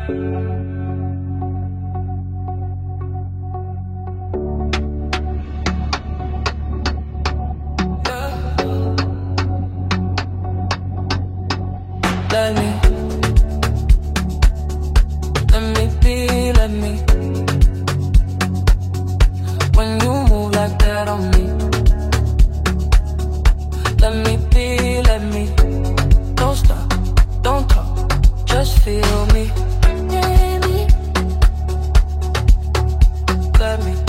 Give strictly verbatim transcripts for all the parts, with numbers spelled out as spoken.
Let me, let me be, let me. When you move like that on me, let me be, let me. Don't stop, don't talk, just feel me. Let me,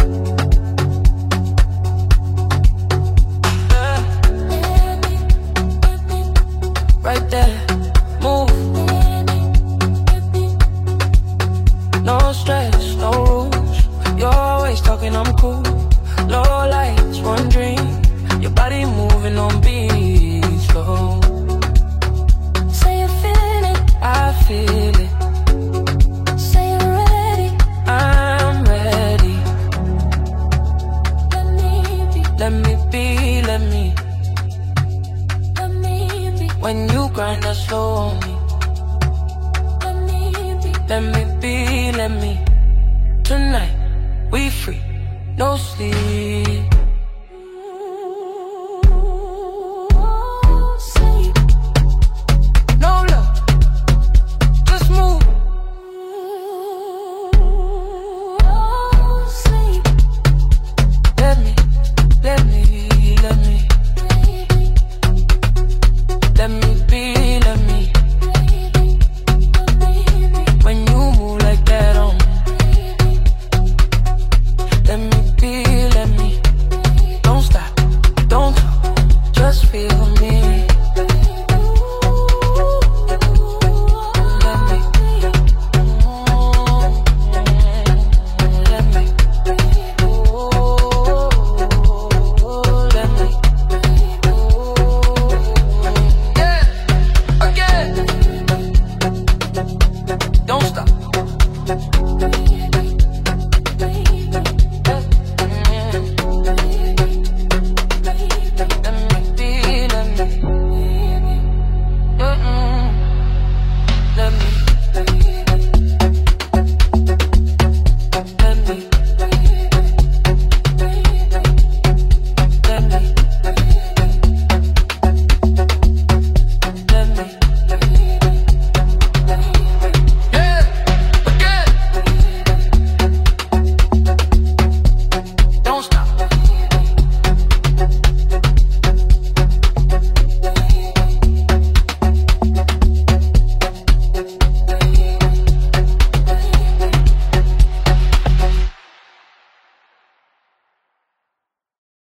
yeah. Right there. No stress, no rules. You're always talking, I'm cool. Low lights, one dream. Your body moving on beat, slow. Say you feel it, I feel it. Say you're ready, I'm ready. Let me be, let me be, let me. Let me be. When you grind that slow on me. Let me be, let me. Tonight, we free, no sleep.